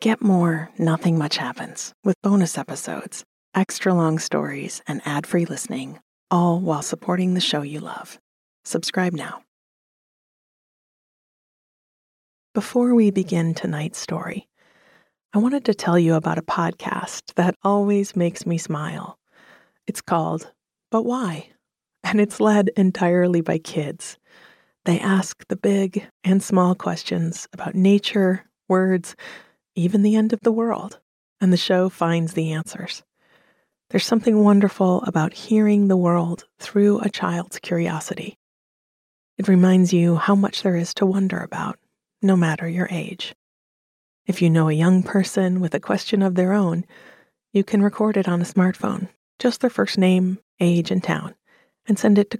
Get more Nothing Much Happens with bonus episodes, extra long stories, and ad-free listening, all while supporting the show you love. Subscribe now. Before we begin tonight's story, I wanted to tell you about a podcast that always makes me smile. It's called But Why? And it's led entirely by kids. They ask the big and small questions about nature, words, even the end of the world, and the show finds the answers. There's something wonderful about hearing the world through a child's curiosity. It reminds you how much there is to wonder about, no matter your age. If you know a young person with a question of their own, you can record it on a smartphone, just their first name, age, and town, and send it to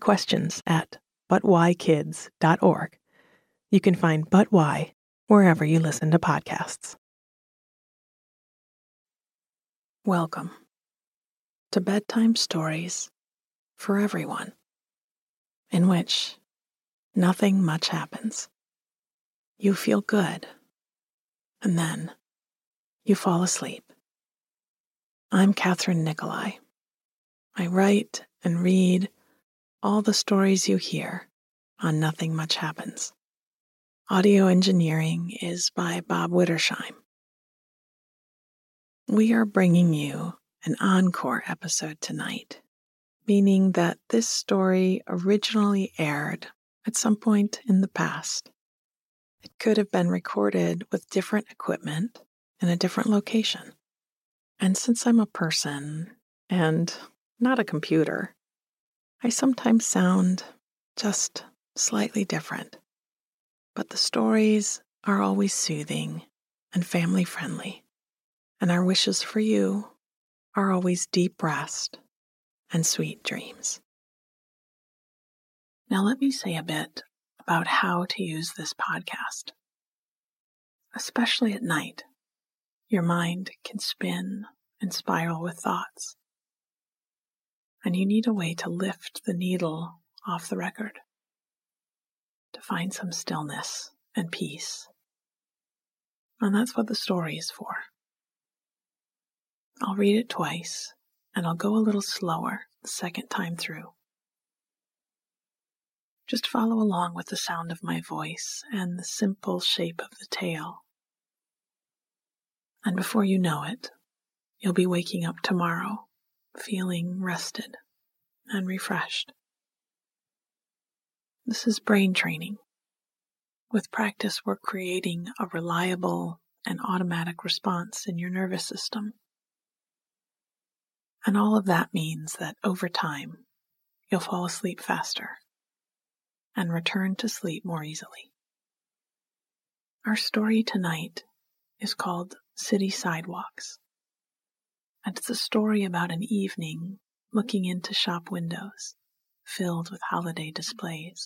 questions@butwhykids.org. You can find But Why wherever you listen to podcasts. Welcome to Bedtime Stories for Everyone, in which nothing much happens. You feel good, and then you fall asleep. I'm Catherine Nicolai. I write and read all the stories you hear on Nothing Much Happens. Audio engineering is by Bob Wittersheim. We are bringing you an encore episode tonight, meaning that this story originally aired at some point in the past. It could have been recorded with different equipment in a different location. And since I'm a person and not a computer, I sometimes sound just slightly different. But the stories are always soothing and family-friendly, and our wishes for you are always deep rest and sweet dreams. Now let me say a bit about how to use this podcast. Especially at night, your mind can spin and spiral with thoughts, and you need a way to lift the needle off the record, to find some stillness and peace. And that's what the story is for. I'll read it twice, and I'll go a little slower the second time through. Just follow along with the sound of my voice and the simple shape of the tale. And before you know it, you'll be waking up tomorrow, feeling rested and refreshed. This is brain training. With practice, we're creating a reliable and automatic response in your nervous system. And all of that means that over time, you'll fall asleep faster and return to sleep more easily. Our story tonight is called City Sidewalks, and it's a story about an evening looking into shop windows filled with holiday displays.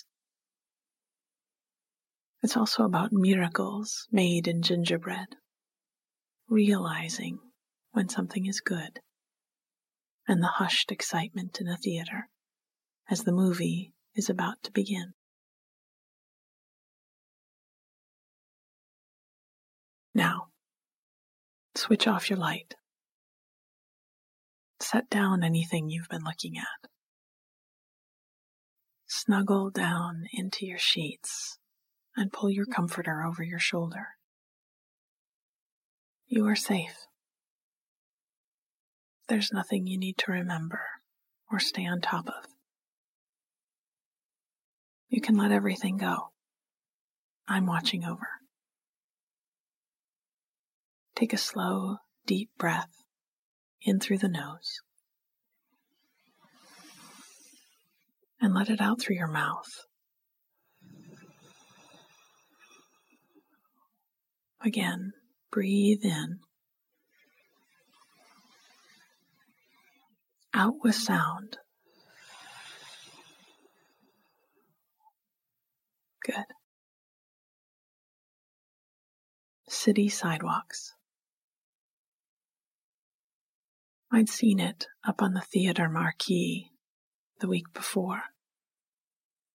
It's also about miracles made in gingerbread, realizing when something is good, and the hushed excitement in a theater as the movie is about to begin. Now, switch off your light. Set down anything you've been looking at. Snuggle down into your sheets and pull your comforter over your shoulder. You are safe. There's nothing you need to remember or stay on top of. You can let everything go. I'm watching over. Take a slow, deep breath in through the nose and let it out through your mouth. Again, breathe in, out with sound. Good. City Sidewalks. I'd seen it up on the theater marquee the week before.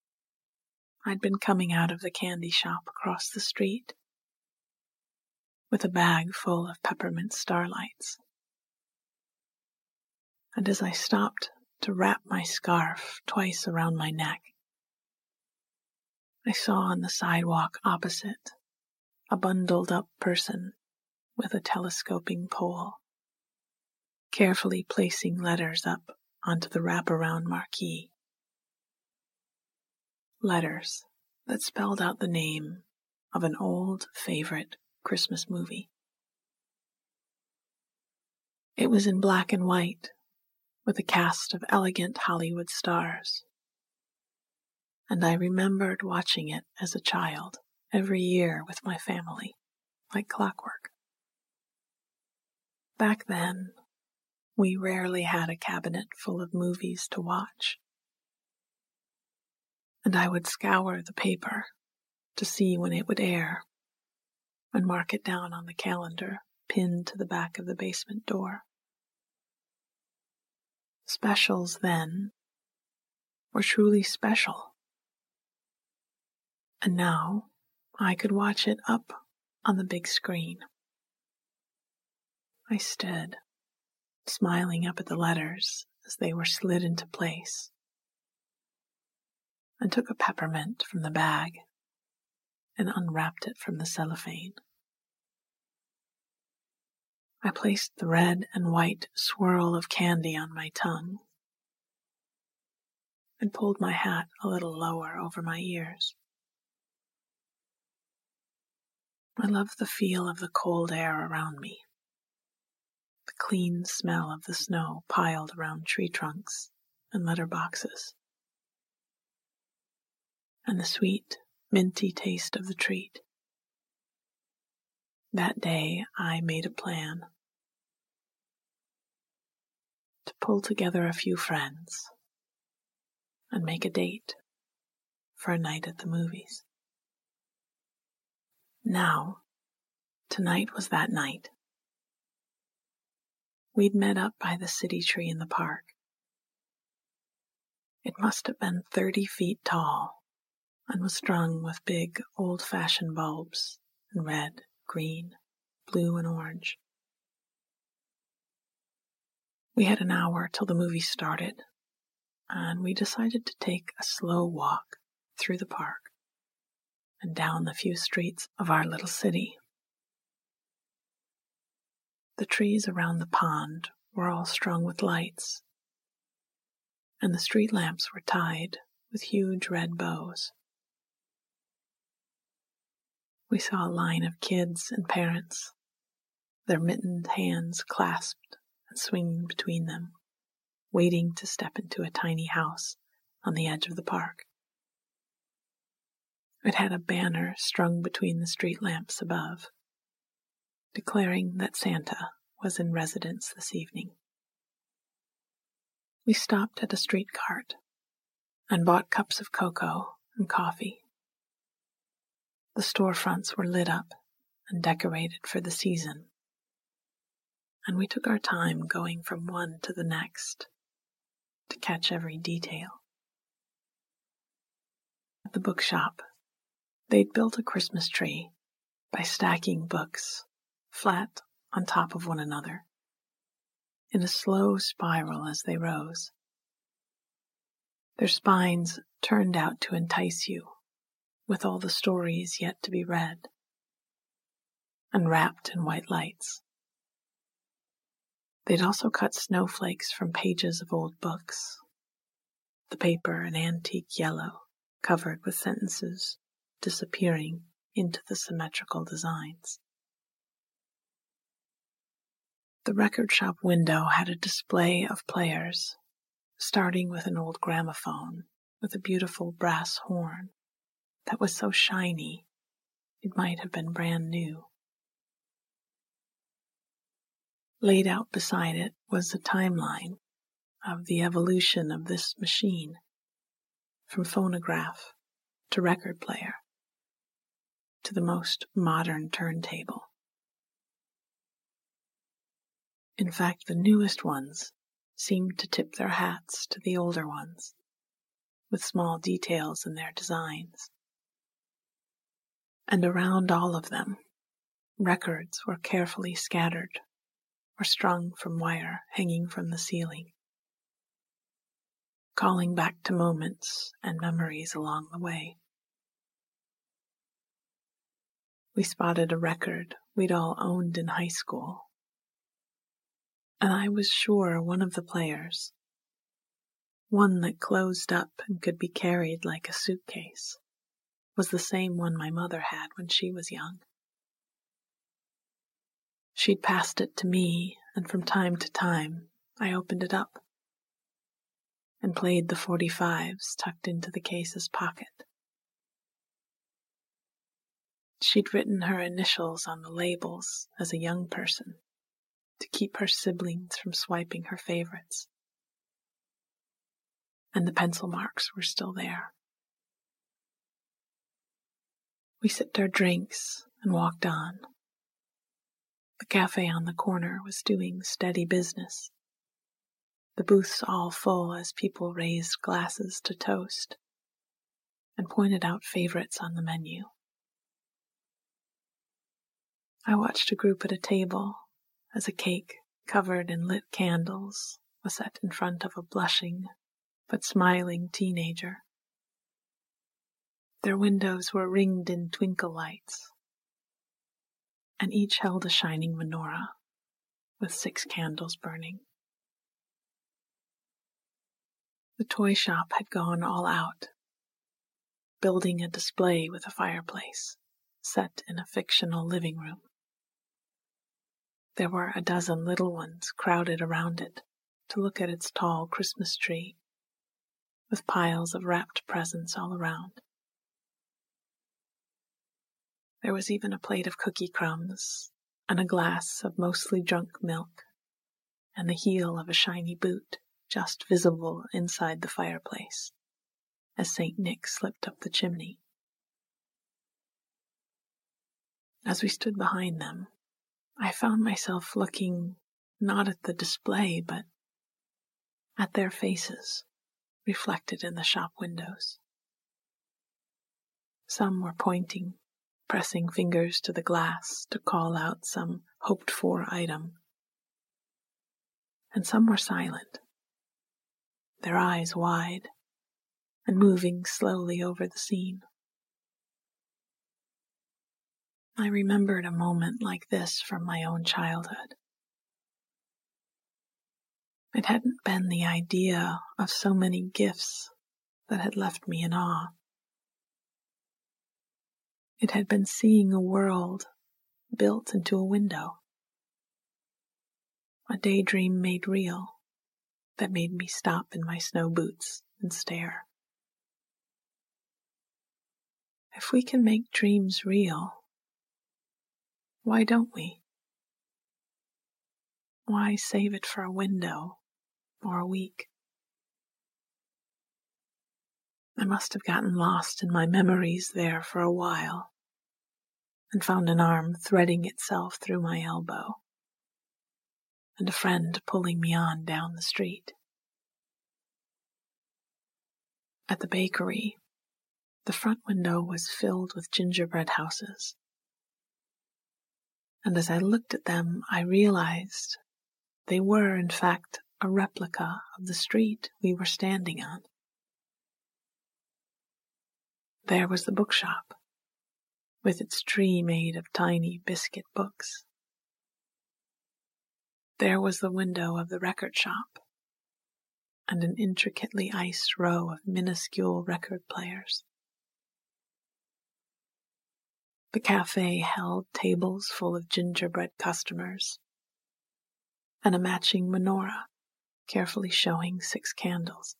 I'd been coming out of the candy shop across the street. with a bag full of peppermint starlights. And as I stopped to wrap my scarf twice around my neck, I saw on the sidewalk opposite a bundled-up person with a telescoping pole, carefully placing letters up onto the wraparound marquee. Letters that spelled out the name of an old favorite Christmas movie. It was in black and white, with a cast of elegant Hollywood stars. And I remembered watching it as a child every year with my family, like clockwork. Back then, we rarely had a cabinet full of movies to watch, and I would scour the paper to see when it would air and mark it down on the calendar pinned to the back of the basement door. Specials then were truly special, and now I could watch it up on the big screen. I stood, smiling up at the letters as they were slid into place, and took a peppermint from the bag and unwrapped it from the cellophane. I placed the red and white swirl of candy on my tongue and pulled my hat a little lower over my ears. I loved the feel of the cold air around me, the clean smell of the snow piled around tree trunks and letter boxes, and the sweet, minty taste of the treat. That day I made a plan to pull together a few friends and make a date for a night at the movies. Now, tonight was that night. We'd met up by the city tree in the park. It must have been 30 feet tall and was strung with big, old-fashioned bulbs in red, green, blue, and orange. We had an hour till the movie started, and we decided to take a slow walk through the park and down the few streets of our little city. The trees around the pond were all strung with lights, and the street lamps were tied with huge red bows. We saw a line of kids and parents, their mittened hands clasped and swinging between them, waiting to step into a tiny house on the edge of the park. It had a banner strung between the street lamps above, declaring that Santa was in residence this evening. We stopped at a street cart and bought cups of cocoa and coffee. The storefronts were lit up and decorated for the season, and we took our time going from one to the next to catch every detail. At the bookshop, they'd built a Christmas tree by stacking books flat on top of one another in a slow spiral as they rose. Their spines turned out to entice you with all the stories yet to be read, and wrapped in white lights. They'd also cut snowflakes from pages of old books, the paper an antique yellow covered with sentences disappearing into the symmetrical designs. The record shop window had a display of players, starting with an old gramophone with a beautiful brass horn that was so shiny it might have been brand new. Laid out beside it was a timeline of the evolution of this machine, from phonograph to record player to the most modern turntable. In fact, the newest ones seemed to tip their hats to the older ones, with small details in their designs. And around all of them Records were carefully scattered or strung from wire hanging from the ceiling, calling back to moments and memories along the way. We spotted a record we'd all owned in high school, and I was sure one of the players, one that closed up and could be carried like a suitcase, was the same one my mother had when she was young. She'd passed it to me, and from time to time I opened it up and played the 45s tucked into the case's pocket. She'd written her initials on the labels as a young person to keep her siblings from swiping her favorites, and the pencil marks were still there. We sipped our drinks and walked on. The cafe on the corner was doing steady business, the booths all full as people raised glasses to toast and pointed out favorites on the menu. I watched a group at a table as a cake covered in lit candles was set in front of a blushing but smiling teenager. Their windows were ringed in twinkle lights, and each held a shining menorah with 6 candles burning. The toy shop had gone all out, building a display with a fireplace set in a fictional living room. There were a dozen little ones crowded around it to look at its tall Christmas tree, with piles of wrapped presents all around. There was even a plate of cookie crumbs and a glass of mostly drunk milk, and the heel of a shiny boot just visible inside the fireplace as St. Nick slipped up the chimney. As we stood behind them, I found myself looking not at the display, but at their faces reflected in the shop windows. Some were pointing, pressing fingers to the glass to call out some hoped-for item, and some were silent, their eyes wide and moving slowly over the scene. I remembered a moment like this from my own childhood. It hadn't been the idea of so many gifts that had left me in awe. It had been seeing a world built into a window, a daydream made real that made me stop in my snow boots and stare. If we can make dreams real, why don't we? Why save it for a window or a week? I must have gotten lost in my memories there for a while and found an arm threading itself through my elbow and a friend pulling me on down the street. At the bakery, the front window was filled with gingerbread houses, and as I looked at them, I realized they were, in fact, a replica of the street we were standing on. There was the bookshop, with its tree made of tiny biscuit books. There was the window of the record shop, and an intricately iced row of minuscule record players. The cafe held tables full of gingerbread customers, and a matching menorah carefully showing 6 candles.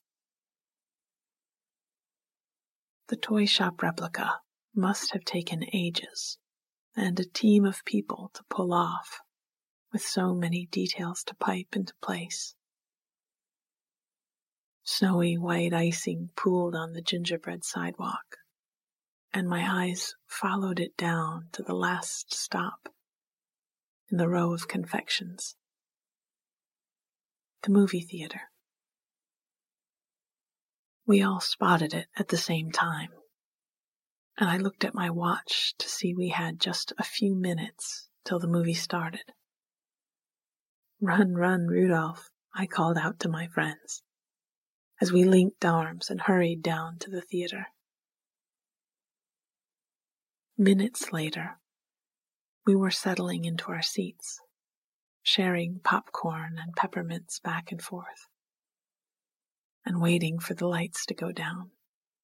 The toy shop replica must have taken ages and a team of people to pull off, with so many details to pipe into place. Snowy white icing pooled on the gingerbread sidewalk, and my eyes followed it down to the last stop in the row of confections, the movie theater. We all spotted it at the same time, and I looked at my watch to see we had just a few minutes till the movie started. "Run, run, Rudolph," I called out to my friends as we linked arms and hurried down to the theater. Minutes later, we were settling into our seats, sharing popcorn and peppermints back and forth, and waiting for the lights to go down.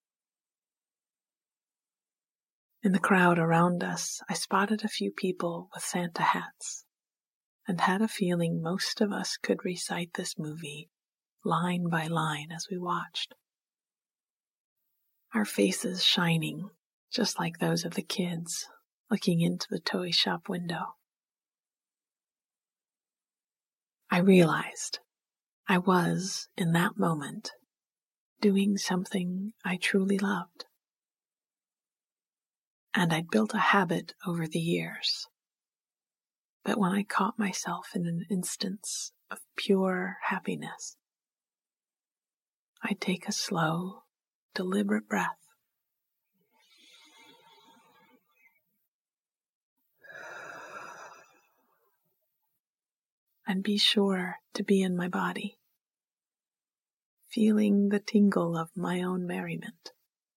In the crowd around us, I spotted a few people with Santa hats, and had a feeling most of us could recite this movie line by line as we watched, our faces shining just like those of the kids looking into the toy shop window. I realized I was, in that moment, doing something I truly loved. And I'd built a habit over the years that when I caught myself in an instance of pure happiness, I'd take a slow, deliberate breath and be sure to be in my body, feeling the tingle of my own merriment,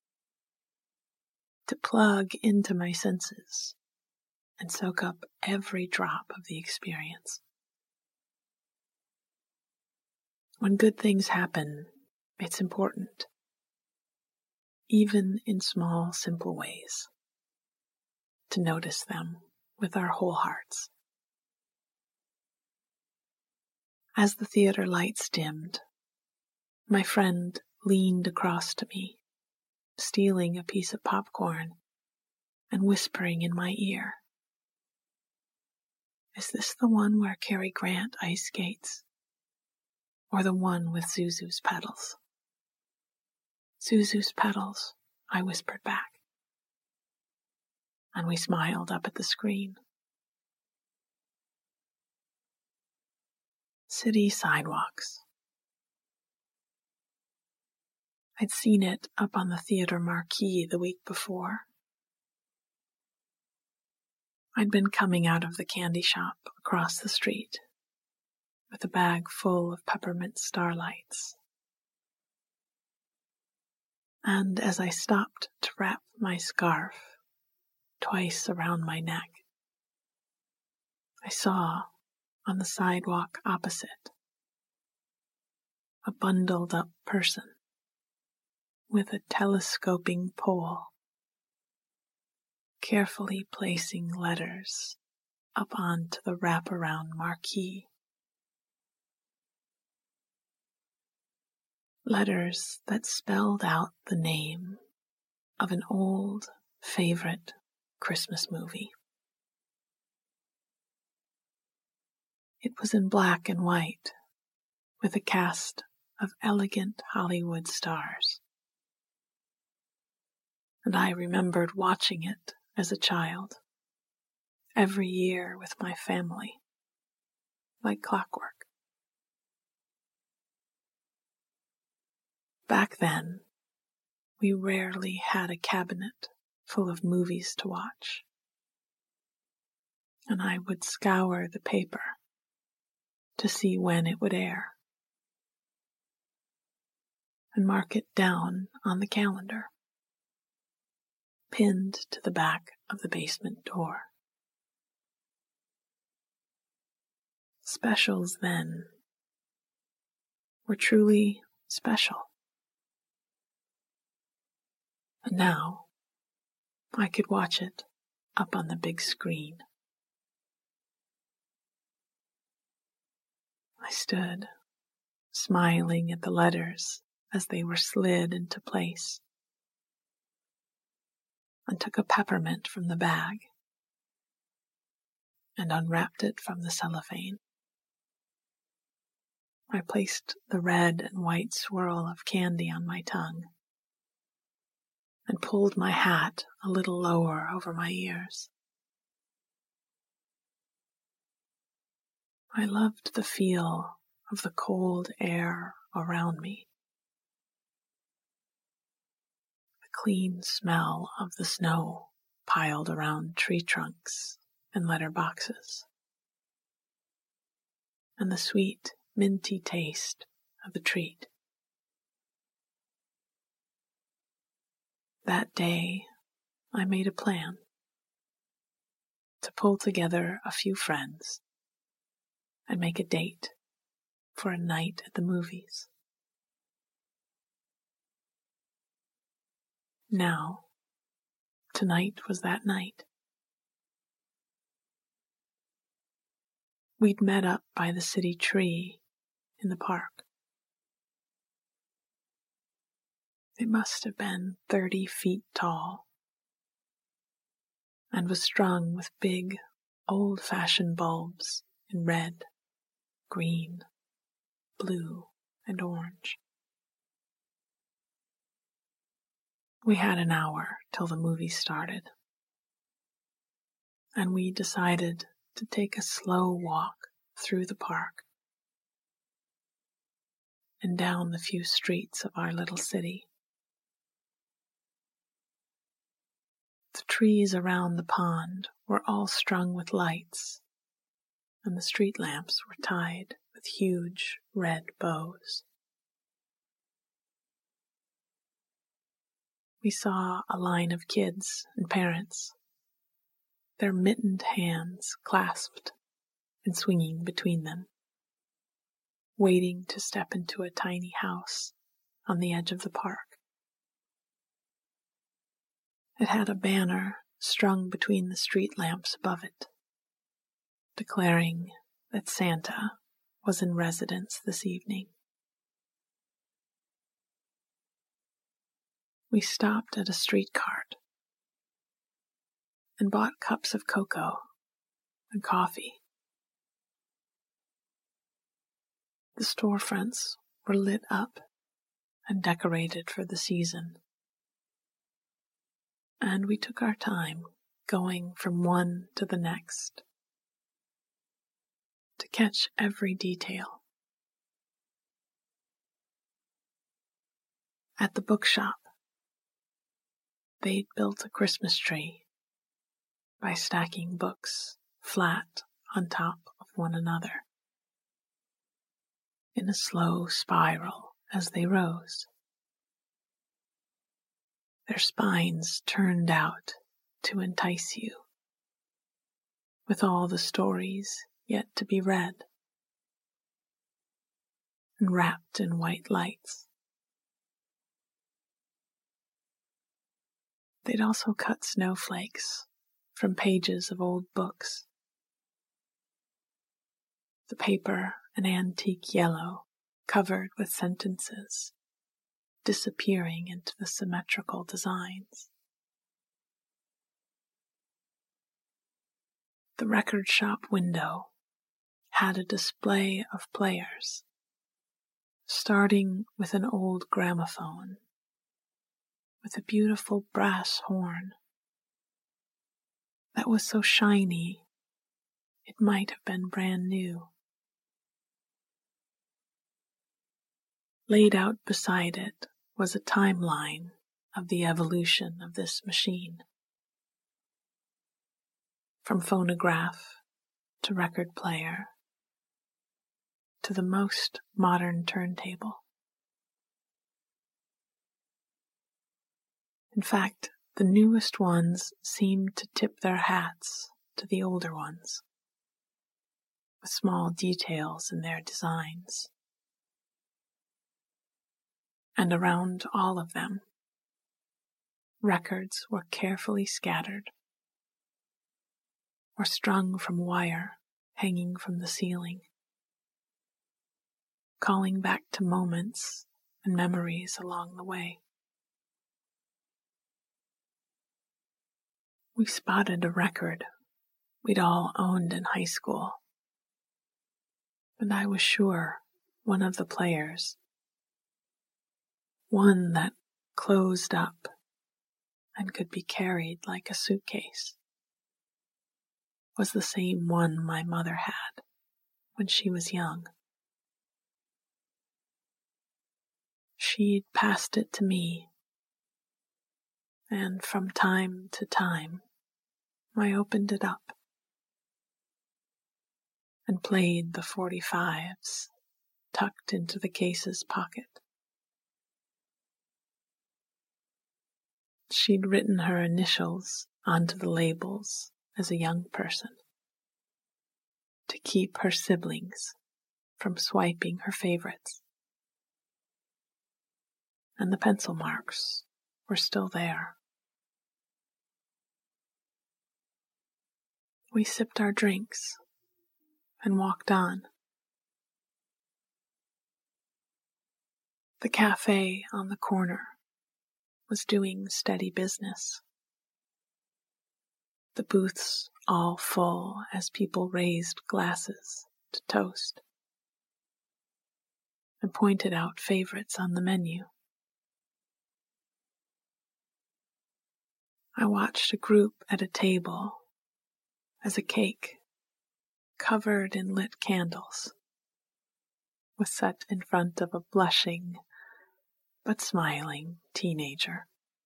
to plug into my senses and soak up every drop of the experience. When good things happen, it's important, even in small, simple ways, to notice them with our whole hearts. As the theater lights dimmed, my friend leaned across to me, stealing a piece of popcorn and whispering in my ear, "Is this the one where Cary Grant ice skates? Or the one with Zuzu's pedals?" "Zuzu's pedals," I whispered back, and we smiled up at the screen. City sidewalks. I'd seen it up on the theater marquee the week before. I'd been coming out of the candy shop across the street with a bag full of peppermint starlights. And as I stopped to wrap my scarf twice around my neck, I saw on the sidewalk opposite a bundled up person with a telescoping pole, carefully placing letters up onto the wraparound marquee. Letters that spelled out the name of an old favorite Christmas movie. It was in black and white, with a cast of elegant Hollywood stars. And I remembered watching it as a child, every year with my family, like clockwork. Back then, we rarely had a cabinet full of movies to watch, and I would scour the paper to see when it would air, and mark it down on the calendar, pinned to the back of the basement door. Specials then were truly special. And now I could watch it up on the big screen. I stood, smiling at the letters as they were slid into place, and took a peppermint from the bag and unwrapped it from the cellophane. I placed the red and white swirl of candy on my tongue and pulled my hat a little lower over my ears. I loved the feel of the cold air around me, the clean smell of the snow piled around tree trunks and letter boxes, and the sweet, minty taste of the treat. That day, I made a plan to pull together a few friends and make a date for a night at the movies. Now, tonight was that night. We'd met up by the city tree in the park. It must have been 30 feet tall and was strung with big, old-fashioned bulbs in red, green, blue, and orange. We had an hour till the movie started, and we decided to take a slow walk through the park and down the few streets of our little city. The trees around the pond were all strung with lights, and the street lamps were tied with huge red bows. We saw a line of kids and parents, their mittened hands clasped and swinging between them, waiting to step into a tiny house on the edge of the park. It had a banner strung between the street lamps above it, declaring that Santa was in residence this evening. We stopped at a street cart and bought cups of cocoa and coffee. The storefronts were lit up and decorated for the season, and we took our time going from one to the next to catch every detail. At the bookshop, they'd built a Christmas tree by stacking books flat on top of one another in a slow spiral as they rose, their spines turned out to entice you with all the stories yet to be read, and wrapped in white lights. They'd also cut snowflakes from pages of old books, the paper an antique yellow covered with sentences disappearing into the symmetrical designs. The record shop window had a display of players, starting with an old gramophone with a beautiful brass horn that was so shiny it might have been brand new. Laid out beside it was a timeline of the evolution of this machine, from phonograph to record player to the most modern turntable. In fact, the newest ones seemed to tip their hats to the older ones, with small details in their designs. And around all of them, records were carefully scattered or strung from wire hanging from the ceiling, calling back to moments and memories along the way. We spotted a record we'd all owned in high school, and I was sure one of the players, one that closed up and could be carried like a suitcase, was the same one my mother had when she was young. She'd passed it to me, and from time to time I opened it up and played the 45s tucked into the case's pocket. She'd written her initials onto the labels as a young person to keep her siblings from swiping her favorites. And the pencil marks were still there. We sipped our drinks and walked on. The cafe on the corner was doing steady business. The booths all full as people raised glasses to toast and pointed out favorites on the menu. I watched a group at a table as a cake, covered in lit candles, was set in front of a blushing but smiling teenager.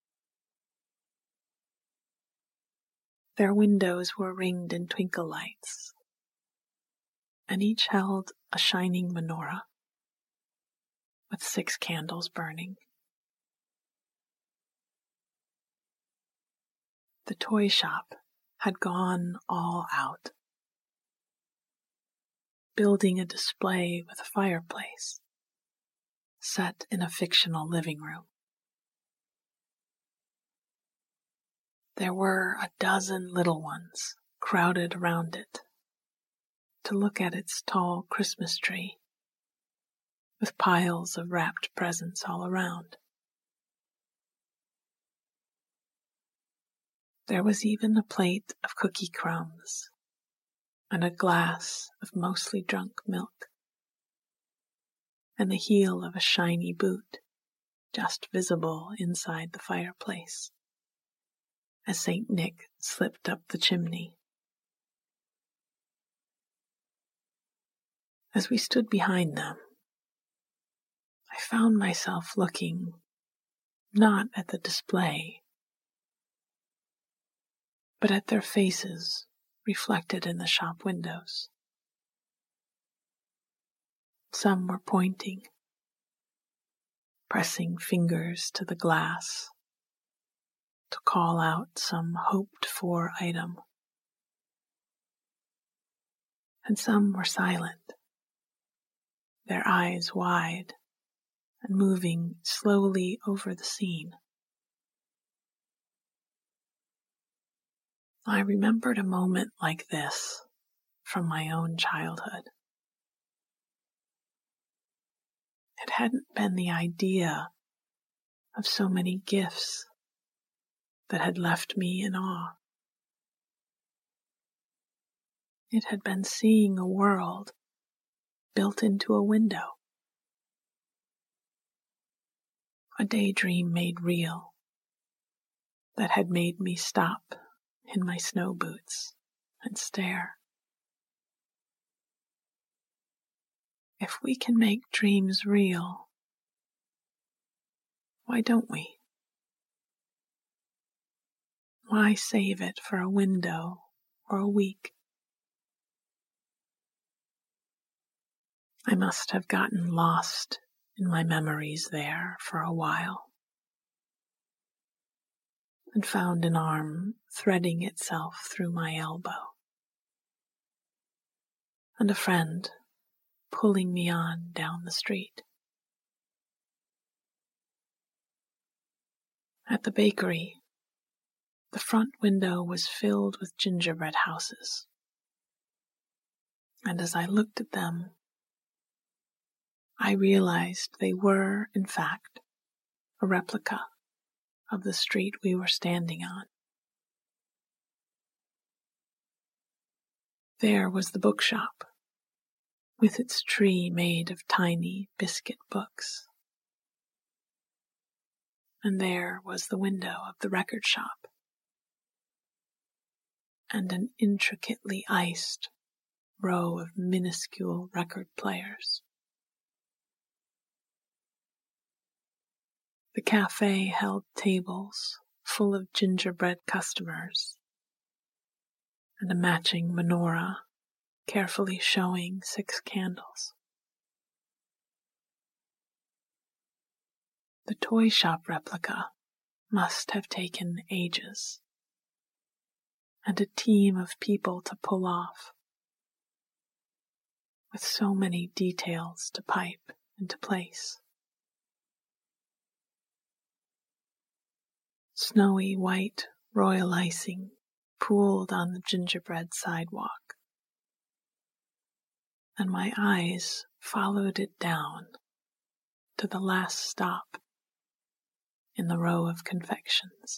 Their windows were ringed in twinkle lights, and each held a shining menorah with 6 candles burning. The toy shop had gone all out, building a display with a fireplace set in a fictional living room. There were a dozen little ones crowded around it to look at its tall Christmas tree with piles of wrapped presents all around. There was even a plate of cookie crumbs and a glass of mostly drunk milk, and the heel of a shiny boot just visible inside the fireplace as Saint Nick slipped up the chimney. As we stood behind them, I found myself looking not at the display, but at their faces reflected in the shop windows. Some were pointing, pressing fingers to the glass to call out some hoped-for item. And some were silent, their eyes wide and moving slowly over the scene. I remembered a moment like this from my own childhood. It hadn't been the idea of so many gifts that had left me in awe. It had been seeing a world built into a window, a daydream made real that had made me stop in my snow boots and stare. If we can make dreams real, why don't we? Why save it for a window or a week? I must have gotten lost in my memories there for a while, and found an arm threading itself through my elbow, and a friend pulling me on down the street. At the bakery, the front window was filled with gingerbread houses, and as I looked at them, I realized they were, in fact, a replica of the street we were standing on. There was the bookshop, with its tree made of tiny biscuit books. And there was the window of the record shop, and an intricately iced row of minuscule record players. The cafe held tables full of gingerbread customers and a matching menorah carefully showing 6 candles. The toy shop replica must have taken ages, and a team of people to pull off, with so many details to pipe into place. Snowy white royal icing pooled on the gingerbread sidewalk, and my eyes followed it down to the last stop in the row of confections,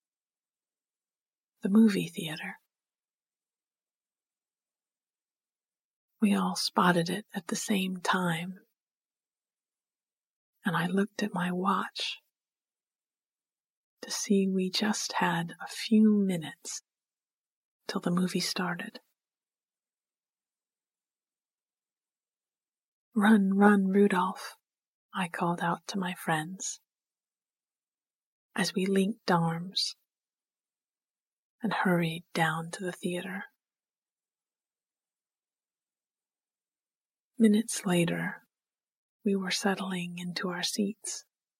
the movie theater. We all spotted it at the same time, and I looked at my watch to see we just had a few minutes till the movie started. "Run, run, Rudolph," I called out to my friends as we linked arms and hurried down to the theater. Minutes later, we were settling into our seats,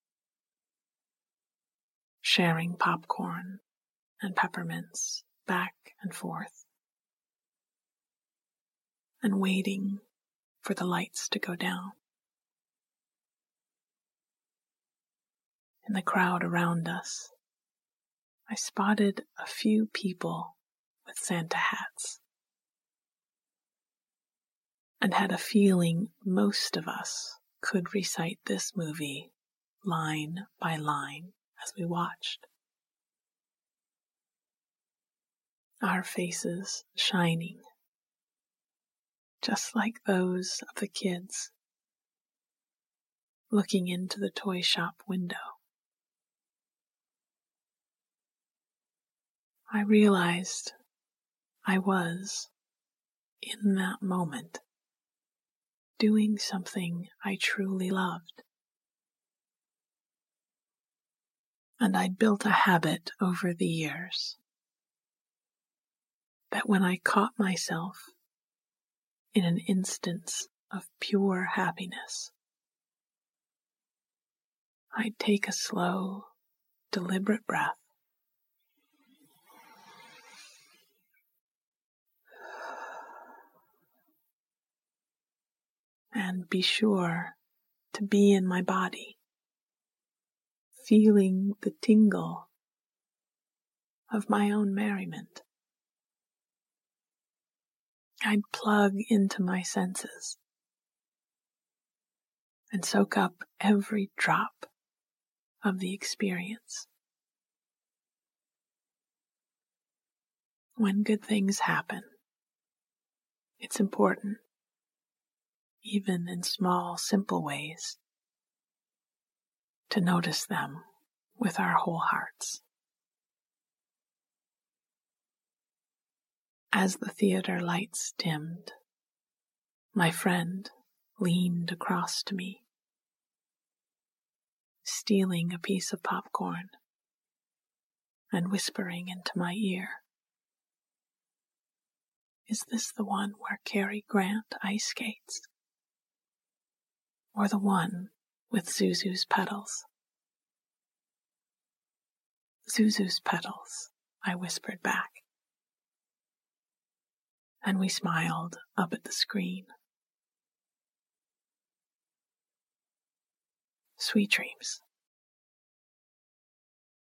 sharing popcorn and peppermints back and forth, and waiting for the lights to go down. In the crowd around us, I spotted a few people with Santa hats, and had a feeling most of us could recite this movie line by line as we watched. Our faces shining, just like those of the kids looking into the toy shop window. I realized I was, in that moment, doing something I truly loved. And I'd built a habit over the years that when I caught myself in an instance of pure happiness, I'd take a slow, deliberate breath and be sure to be in my body, feeling the tingle of my own merriment. I'd plug into my senses and soak up every drop of the experience. When good things happen, it's important, even in small, simple ways, to notice them with our whole hearts. As the theater lights dimmed, my friend leaned across to me, stealing a piece of popcorn and whispering into my ear, "Is this the one where Cary Grant ice skates? Or the one with Zuzu's petals?" "Zuzu's petals," I whispered back, and we smiled up at the screen. Sweet dreams.